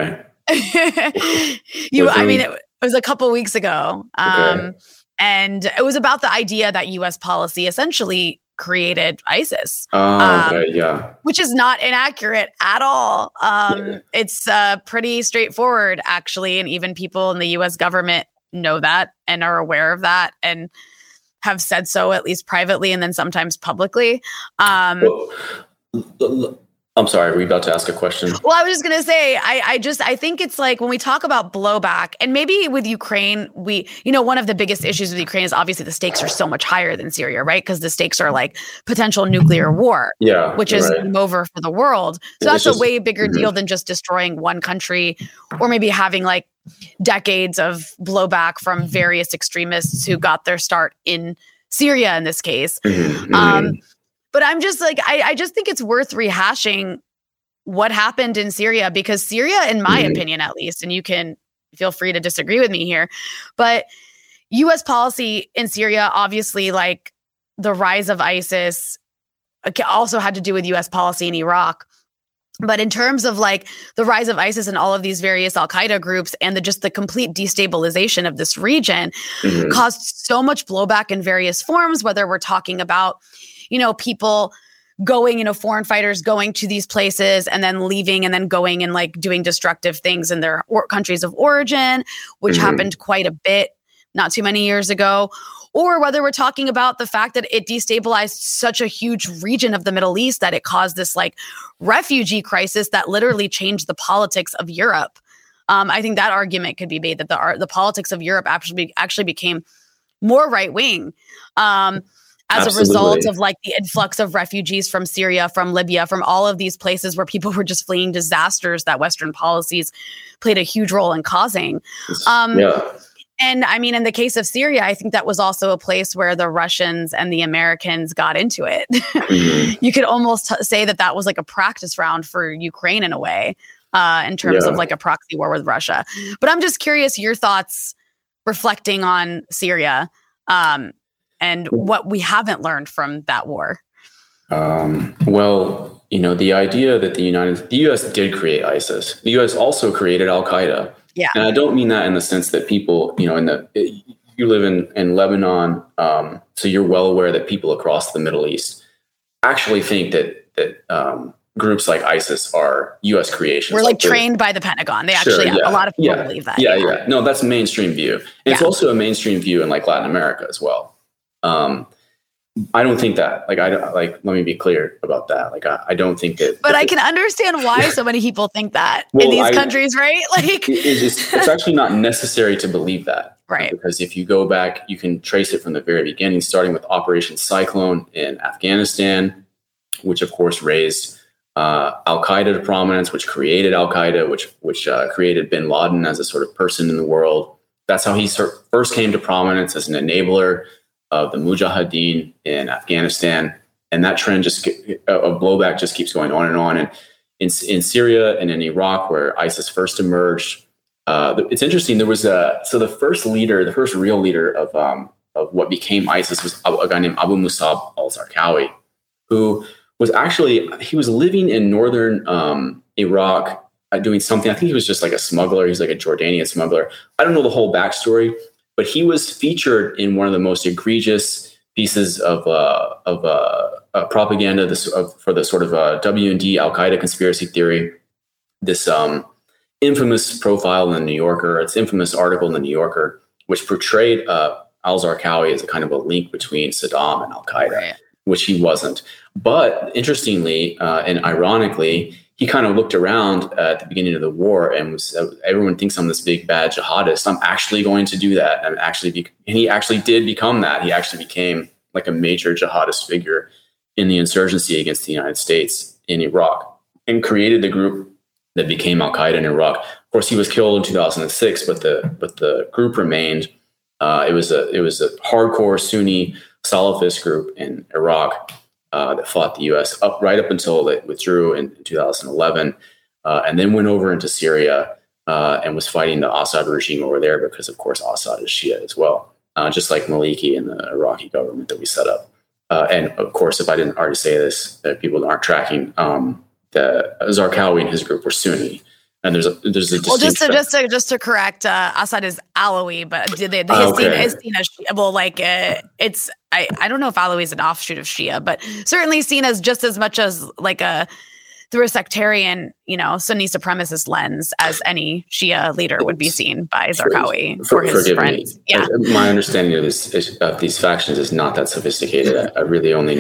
It was a couple weeks ago. Okay. And it was about the idea that U.S. policy essentially created ISIS. Okay, yeah. Which is not inaccurate at all. It's pretty straightforward, actually. And even people in the U.S. government know that and are aware of that and have said so, at least privately and then sometimes publicly. I'm sorry, were you about to ask a question? Well, I was just going to say, I think it's like when we talk about blowback, and maybe with Ukraine, one of the biggest issues with Ukraine is obviously the stakes are so much higher than Syria, right? Because the stakes are like potential nuclear war, which is over for the world. So that's a way bigger deal than just destroying one country, or maybe having like decades of blowback from various extremists who got their start in Syria in this case. But I'm just like, I just think it's worth rehashing what happened in Syria, because Syria, in my opinion, at least, and you can feel free to disagree with me here, but U.S. policy in Syria, obviously, like the rise of ISIS also had to do with U.S. policy in Iraq. But in terms of like the rise of ISIS and all of these various Al-Qaeda groups and just the complete destabilization of this region caused so much blowback in various forms, whether we're talking about, people going, foreign fighters going to these places and then leaving and then going and like doing destructive things in their countries of origin, which happened quite a bit not too many years ago. Or whether we're talking about the fact that it destabilized such a huge region of the Middle East that it caused this like refugee crisis that literally changed the politics of Europe. I think that argument could be made that the politics of Europe actually became more right wing as a result of like the influx of refugees from Syria, from Libya, from all of these places where people were just fleeing disasters that Western policies played a huge role in causing. And I mean, in the case of Syria, I think that was also a place where the Russians and the Americans got into it. You could almost say that was like a practice round for Ukraine in a way, in terms of like a proxy war with Russia. But I'm just curious your thoughts reflecting on Syria and what we haven't learned from that war. Well, the idea that the U.S. did create ISIS. The U.S. also created Al-Qaeda. Yeah. And I don't mean that in the sense that people, you live in Lebanon, so you're well aware that people across the Middle East actually think that groups like ISIS are U.S. creations. We're like trained by the Pentagon. They actually, a lot of people believe that. Yeah. No, that's a mainstream view. And it's also a mainstream view in like Latin America as well. I don't think that, let me be clear about that. I don't think that. But I can understand why so many people think that in these countries, right? It's actually not necessary to believe that. Right. Because if you go back, you can trace it from the very beginning, starting with Operation Cyclone in Afghanistan, which of course raised Al-Qaeda to prominence, which created Al-Qaeda, which created bin Laden as a sort of person in the world. That's how he first came to prominence as an enabler of the Mujahideen in Afghanistan. And that trend of blowback just keeps going on and on. And in Syria and in Iraq, where ISIS first emerged, it's interesting. There was the first real leader of what became ISIS was a guy named Abu Musab al-Zarqawi, who was he was living in northern Iraq doing something. I think he was just like a smuggler. He's like a Jordanian smuggler. I don't know the whole backstory, but he was featured in one of the most egregious pieces of propaganda for the sort of W&D Al-Qaeda conspiracy theory. This infamous profile in the New Yorker, its infamous article in the New Yorker, which portrayed al-Zarqawi as a kind of a link between Saddam and Al-Qaeda, which he wasn't. But interestingly and ironically, he kind of looked around at the beginning of the war and everyone thinks I'm this big bad jihadist. I'm actually going to do that. And he actually did become that. He actually became like a major jihadist figure in the insurgency against the United States in Iraq and created the group that became Al-Qaeda in Iraq. Of course, he was killed in 2006, but the group remained. It was a hardcore Sunni Salafist group in Iraq that fought the U.S. right up until it withdrew in 2011, and then went over into Syria and was fighting the Assad regime over there because, of course, Assad is Shia as well, just like Maliki and the Iraqi government that we set up. And of course, if I didn't already say this, that people aren't tracking, the Zarqawi and his group were Sunni. And there's a well, just to correct, Assad is Alawi, but is seen as it's I don't know if Alawi is an offshoot of Shia, but certainly seen as just as much as like through a sectarian, Sunni supremacist lens as any Shia leader would be seen by Zarqawi for his friends. Yeah, my understanding of these factions is not that sophisticated. I really only.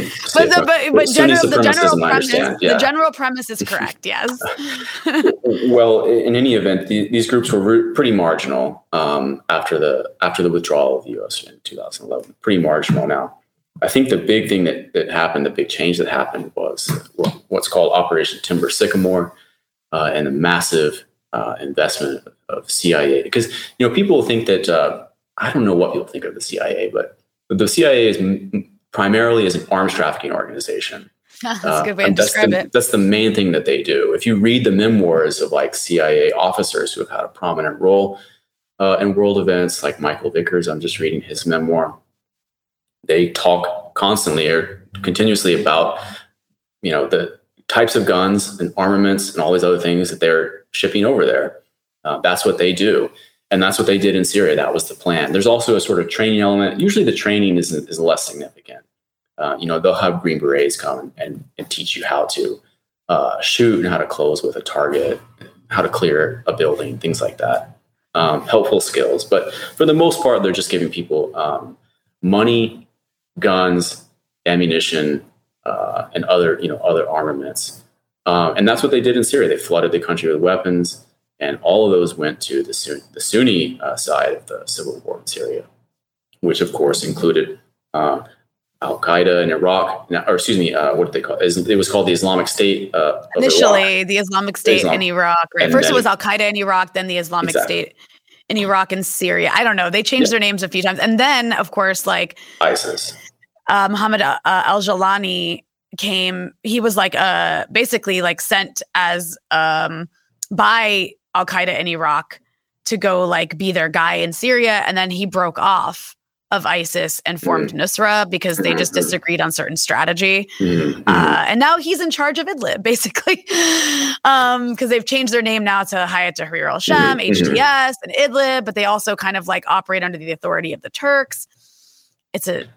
The general premise is correct. Yes. Well, in any event, these groups were pretty marginal after the withdrawal of the U.S. in 2011. Pretty marginal now. I think the big thing that happened, the big change that happened was what's called Operation Timber Sycamore and the massive investment of CIA. Because, people think that, I don't know what people think of the CIA, but the CIA is primarily is an arms trafficking organization. That's a good way to describe it. That's the main thing that they do. If you read the memoirs of like CIA officers who have had a prominent role in world events, like Michael Vickers, I'm just reading his memoir. They talk constantly or continuously about, the types of guns and armaments and all these other things that they're shipping over there. That's what they do. And that's what they did in Syria. That was the plan. There's also a sort of training element. Usually the training is less significant. They'll have Green Berets come and teach you how to shoot and how to close with a target, how to clear a building, things like that. Helpful skills. But for the most part, they're just giving people money, guns, ammunition, and other armaments. And that's what they did in Syria. They flooded the country with weapons, and all of those went to the Sunni side of the civil war in Syria, which of course included Al-Qaeda in Iraq, what did they call it? It was called the Islamic State. Initially, the Islamic State in Iraq. Right? First, it was Al-Qaeda in Iraq, then the Islamic State in Iraq and Syria. I don't know. They changed their names a few times. And then, of course, like ISIS. Muhammad al-Jalani came. He was like basically like sent as by Al-Qaeda in Iraq to go like be their guy in Syria. And then he broke off of ISIS and formed Nusra because they just disagreed on certain strategy. And now he's in charge of Idlib, basically, because they've changed their name now to Hayat Tahrir al-Sham, HTS, and Idlib, but they also kind of like operate under the authority of the Turks. It's a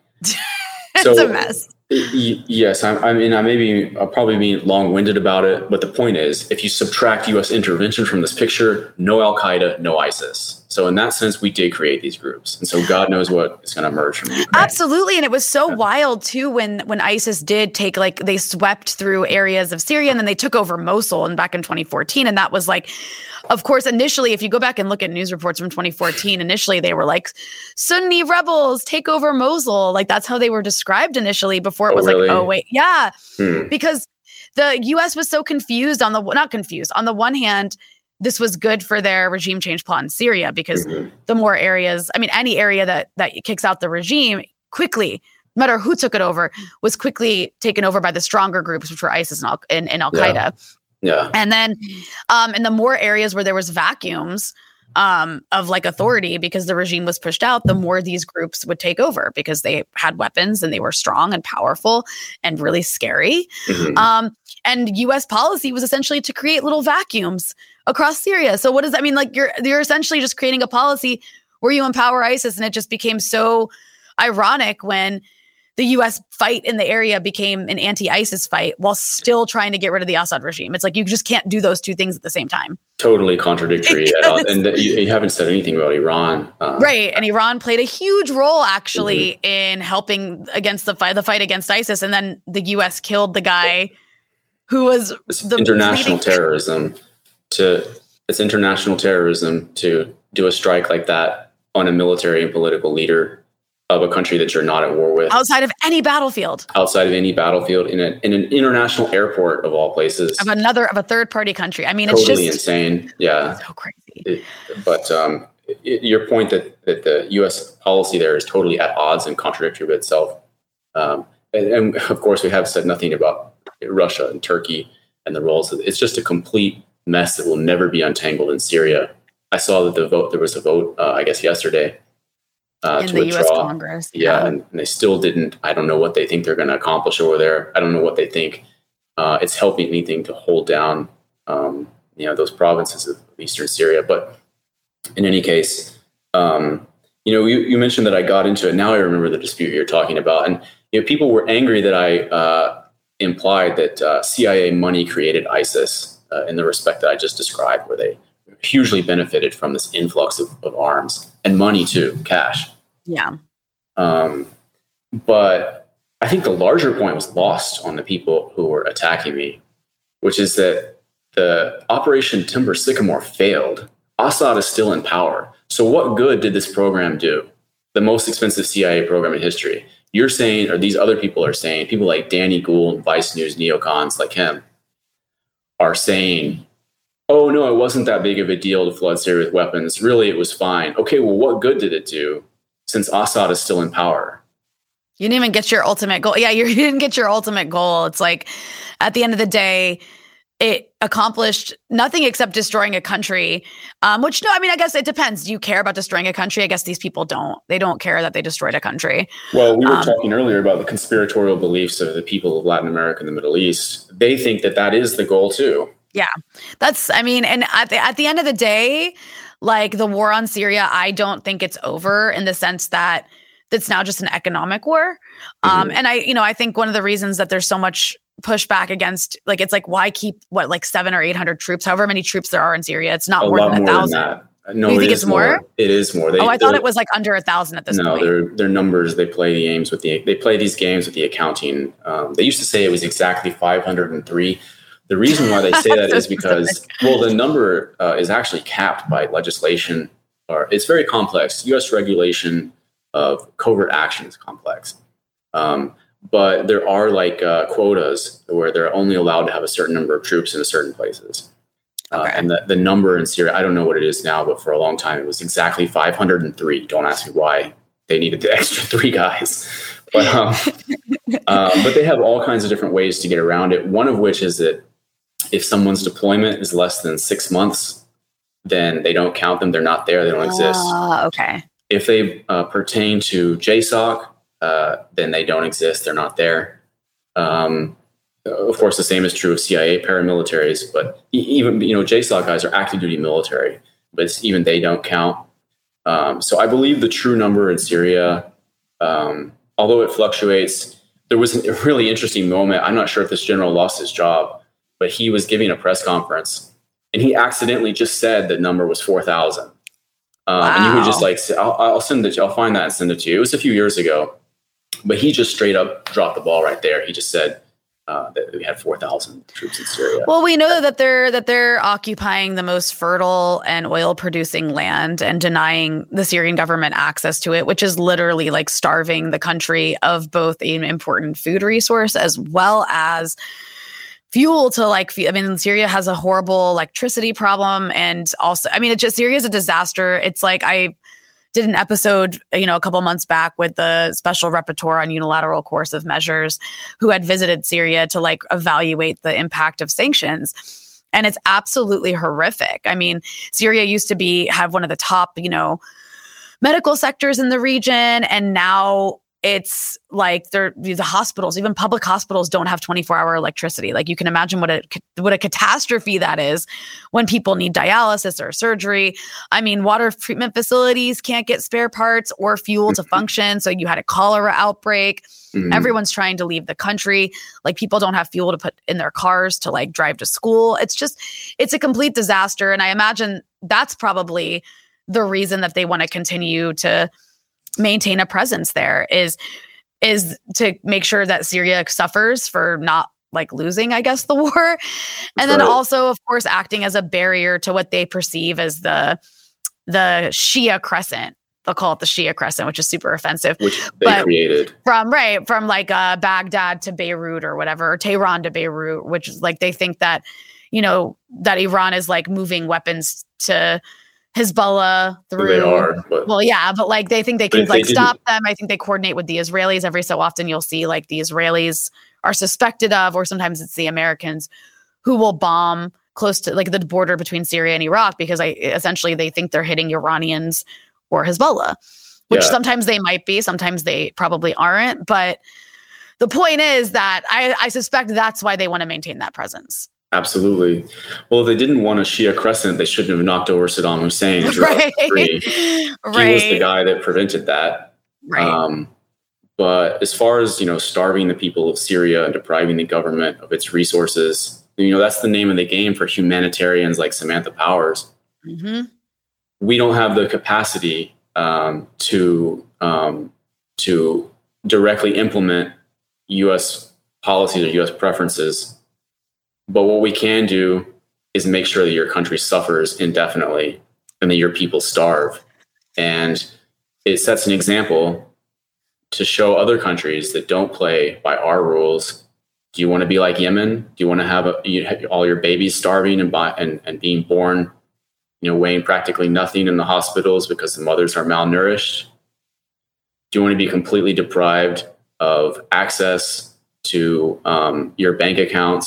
mess. Yes, I'll probably be long-winded about it, but the point is, if you subtract U.S. intervention from this picture, no Al-Qaeda, no ISIS. So in that sense, we did create these groups, and so God knows what is going to emerge from Ukraine. Absolutely, and it was so wild too when ISIS did take they swept through areas of Syria and then they took over Mosul and back in 2014, and that was like. Of course, initially, if you go back and look at news reports from 2014, initially they were like, Sunni rebels take over Mosul. Like that's how they were described initially before it was really? Like, oh, wait. Yeah. Because the U.S. was so confused on the one hand, this was good for their regime change plot in Syria because the more areas, any area that kicks out the regime quickly, no matter who took it over, was quickly taken over by the stronger groups, which were ISIS and Al-Qaeda. Yeah. Yeah. And then in the more areas where there was vacuums of like authority because the regime was pushed out, the more these groups would take over because they had weapons and they were strong and powerful and really scary. And U.S. policy was essentially to create little vacuums across Syria. So what does that mean? Like you're essentially just creating a policy where you empower ISIS, and it just became so ironic when the U.S. fight in the area became an anti-ISIS fight while still trying to get rid of the Assad regime. It's like you just can't do those two things at the same time. Totally contradictory. And you haven't said anything about Iran. Right. And Iran played a huge role, actually, in helping against the fight against ISIS. And then the U.S. killed the guy who was international terrorism. It's international terrorism to do a strike like that on a military and political leader of a country that you're not at war with. Outside of any battlefield. In an international airport of all places. Of a third party country. Totally it's just insane. Yeah. So crazy. Your point that the U.S. policy there is totally at odds and contradictory with itself. And of course, we have said nothing about Russia and Turkey and the roles. It's just a complete mess that will never be untangled in Syria. I saw that there was a vote, I guess yesterday, in the U.S. Congress. Yeah, and they still didn't. I don't know what they think they're going to accomplish over there. I don't know what they think it's helping anything to hold down, those provinces of eastern Syria. But in any case, you mentioned that I got into it. Now I remember the dispute you're talking about. And people were angry that I implied that CIA money created ISIS in the respect that I just described, where they hugely benefited from this influx of arms and money too, cash. Yeah. But I think the larger point was lost on the people who were attacking me, which is that the Operation Timber Sycamore failed. Assad is still in power. So what good did this program do? The most expensive CIA program in history. You're saying, or these other people are saying, people like Danny Gould, Vice News neocons like him are saying, oh, no, it wasn't that big of a deal to flood Syria with weapons. Really, it was fine. Okay, well, what good did it do since Assad is still in power? You didn't even get your ultimate goal. Yeah, you didn't get your ultimate goal. It's like, at the end of the day, it accomplished nothing except destroying a country, which, no, I mean, I guess it depends. Do you care about destroying a country? I guess these people don't. They don't care that they destroyed a country. Well, we were talking earlier about the conspiratorial beliefs of the people of Latin America and the Middle East. They think that that is the goal too. Yeah, and at the end of the day, like the war on Syria, I don't think it's over in the sense that it's now just an economic war. And I think one of the reasons that there's so much pushback against, like, it's like, why keep 700 or 800 troops, however many troops there are in Syria? It's not more than 1,000. No, you think it's more? It is more. I thought it was like under 1,000 at this point. No, their numbers. They play these games with the accounting. They used to say it was exactly 503. The reason why they say that is because, the number is actually capped by legislation, or it's very complex. U.S. regulation of covert action is complex. But there are quotas where they're only allowed to have a certain number of troops in certain places. And the number in Syria, I don't know what it is now, but for a long time, it was exactly 503. Don't ask me why they needed the extra 3 guys. But they have all kinds of different ways to get around it. One of which is that if someone's deployment is less than 6 months, then they don't count them. They're not there. They don't exist. Okay. If they pertain to JSOC, then they don't exist. They're not there. Of course, the same is true of CIA paramilitaries, but even, JSOC guys are active duty military, but even they don't count. So I believe the true number in Syria, although it fluctuates, there was a really interesting moment. I'm not sure if this general lost his job, but he was giving a press conference and he accidentally just said the number was 4,000. Wow. And you would just say, I'll send it. I'll find that and send it to you. It was a few years ago, but he just straight up dropped the ball right there. He just said that we had 4,000 troops in Syria. Well, we know that they're occupying the most fertile and oil producing land and denying the Syrian government access to it, which is literally like starving the country of both an important food resource as well as fuel to Syria has a horrible electricity problem. And also, Syria is a disaster. It's like, I did an episode, a couple months back with the special rapporteur on unilateral coercive measures who had visited Syria to evaluate the impact of sanctions. And it's absolutely horrific. Syria used to have one of the top, medical sectors in the region. And now it's like the hospitals, even public hospitals, don't have 24-hour electricity. You can imagine what a catastrophe that is when people need dialysis or surgery. Water treatment facilities can't get spare parts or fuel to function. So you had a cholera outbreak. Mm-hmm. Everyone's trying to leave the country. People don't have fuel to put in their cars to drive to school. It's a complete disaster. And I imagine that's probably the reason that they want to continue to maintain a presence there is to make sure that Syria suffers for not losing, I guess, the war. And then also, of course, acting as a barrier to what they perceive as the Shia Crescent. They'll call it the Shia Crescent, which is super offensive. Which they created. From Baghdad to Beirut or whatever, or Tehran to Beirut, which is they think that, that Iran is moving weapons to Hezbollah through. They are, but they think they can stop them. I think they coordinate with the Israelis. Every so often you'll see the Israelis are suspected of, or sometimes it's the Americans who will bomb close to the border between Syria and Iraq because essentially they think they're hitting Iranians or Hezbollah, which sometimes they might be, sometimes they probably aren't. But the point is that I suspect that's why they want to maintain that presence. Absolutely. Well, if they didn't want a Shia Crescent, they shouldn't have knocked over Saddam Hussein. Right. He was the guy that prevented that. Right. But as far as, starving the people of Syria and depriving the government of its resources, that's the name of the game for humanitarians like Samantha Powers. Mm-hmm. We don't have the capacity to directly implement U.S. policies or U.S. preferences. But what we can do is make sure that your country suffers indefinitely and that your people starve. And it sets an example to show other countries that don't play by our rules. Do you want to be like Yemen? Do you want to have all your babies starving and being born, weighing practically nothing in the hospitals because the mothers are malnourished? Do you want to be completely deprived of access to your bank accounts?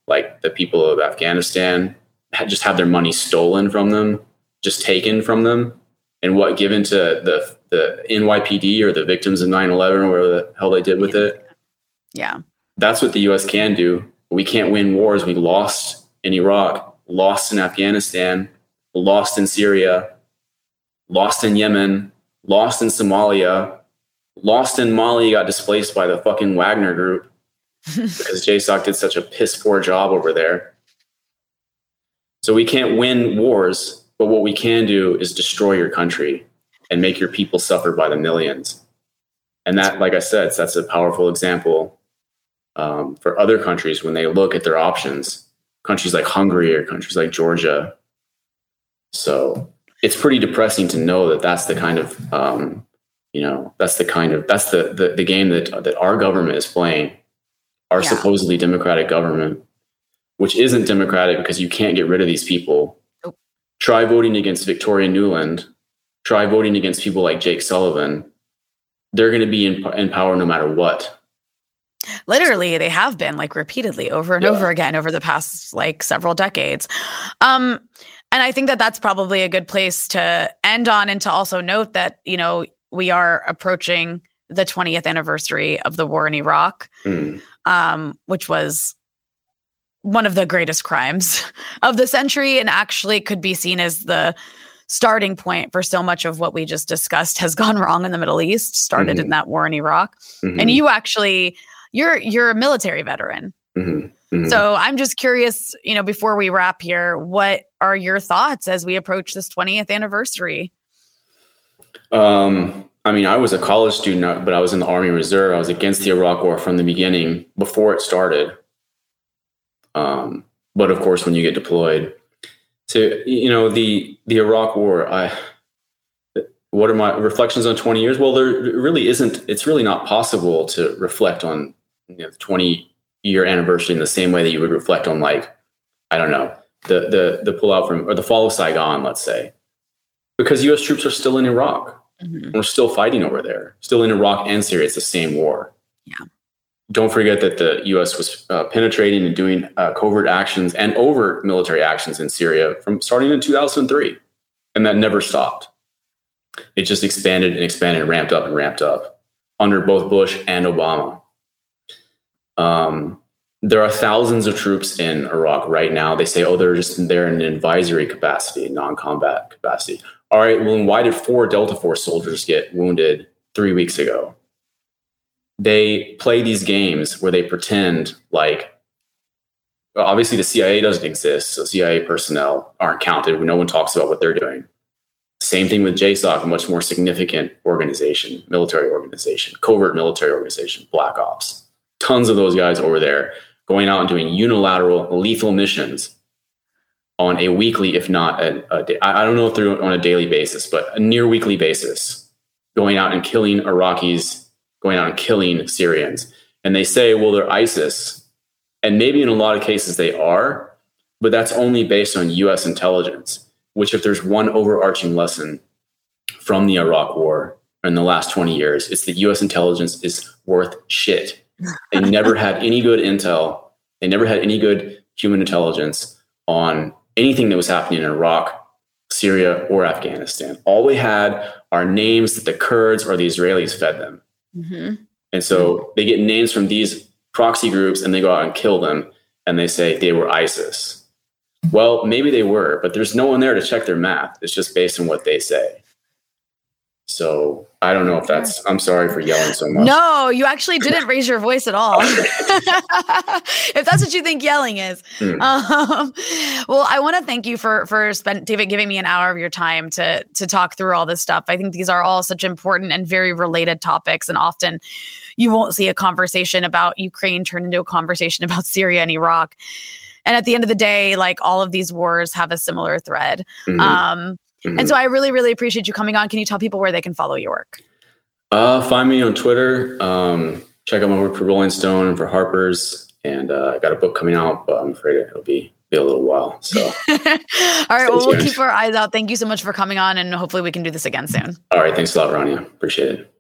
like the people of Afghanistan just have their money stolen from them, just taken from them, and what given to the NYPD or the victims of 9/11 or whatever the hell they did with it. Yeah. That's what the U.S. can do. We can't win wars. We lost in Iraq, lost in Afghanistan, lost in Syria, lost in Yemen, lost in Somalia, lost in Mali, got displaced by the fucking Wagner group because JSOC did such a piss poor job over there. So we can't win wars, but what we can do is destroy your country and make your people suffer by the millions. And that, like I said, that's a powerful example for other countries when they look at their options, countries like Hungary or countries like Georgia. So it's pretty depressing to know that that's the kind of, that's the game that our government is playing, our supposedly democratic government, which isn't democratic because you can't get rid of these people. Nope. Try voting against Victoria Nuland. Try voting against people like Jake Sullivan. They're going to be in power no matter what. Literally, they have been, like, repeatedly over and over again over the past, like, several decades. And I think that that's probably a good place to end on, and to also note that, we are approaching the 20th anniversary of the war in Iraq, which was one of the greatest crimes of the century, and actually could be seen as the starting point for so much of what we just discussed has gone wrong in the Middle East, started in that war in Iraq. And you actually, you're a military veteran. So I'm just curious, before we wrap here, what are your thoughts as we approach this 20th anniversary? I was a college student, but I was in the Army Reserve. I was against the Iraq War from the beginning, before it started. But of course, when you get deployed to, the Iraq War, what are my reflections on 20 years? Well, there really isn't. It's really not possible to reflect on the 20-year anniversary in the same way that you would reflect on, like, I don't know, the pullout from, or the fall of Saigon, let's say, because U.S. troops are still in Iraq. We're still fighting over there, still in Iraq and Syria. It's the same war. Yeah. Don't forget that the U.S. was penetrating and doing covert actions and overt military actions in Syria from starting in 2003, and that never stopped. It just expanded and expanded, and ramped up under both Bush and Obama. There are thousands of troops in Iraq right now. They say, they're in an advisory capacity, non-combat capacity. All right, well, then why did 4 Delta Force soldiers get wounded 3 weeks ago? They play these games where they pretend like, obviously the CIA doesn't exist, so CIA personnel aren't counted. No one talks about what they're doing. Same thing with JSOC, a much more significant organization, military organization, covert military organization, Black Ops. Tons of those guys over there going out and doing unilateral, lethal missions on a weekly, if not I don't know if they're on a daily basis, but a near weekly basis, going out and killing Iraqis, going out and killing Syrians. And they say, well, they're ISIS. And maybe in a lot of cases they are, but that's only based on U.S. intelligence, which, if there's one overarching lesson from the Iraq War in the last 20 years, it's that U.S. intelligence is worth shit. They never had any good intel. They never had any good human intelligence on anything that was happening in Iraq, Syria, or Afghanistan. All they had are names that the Kurds or the Israelis fed them. And so they get names from these proxy groups and they go out and kill them, and they say they were ISIS. Well, maybe they were, but there's no one there to check their math. It's just based on what they say. So I don't know if that's, I'm sorry for yelling so much. No, you actually didn't raise your voice at all. If that's what you think yelling is. Well, I want to thank you for David, giving me an hour of your time to talk through all this stuff. I think these are all such important and very related topics. And often you won't see a conversation about Ukraine turn into a conversation about Syria and Iraq. And at the end of the day, like, all of these wars have a similar thread. And so I really, really appreciate you coming on. Can you tell people where they can follow your work? Find me on Twitter. Check out my work for Rolling Stone and for Harper's. And I got a book coming out, but I'm afraid it'll be a little while. So, all right. Well, we'll keep our eyes out. Thank you so much for coming on, and hopefully we can do this again soon. All right. Thanks a lot, Rania. Appreciate it.